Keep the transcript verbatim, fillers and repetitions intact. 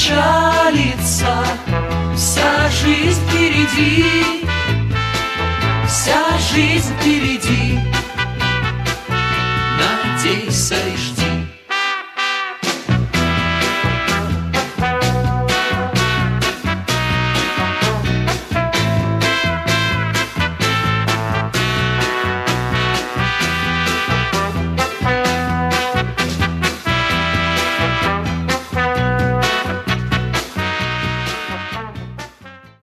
печалиться, вся жизнь впереди, вся жизнь впереди. Надейся и жди.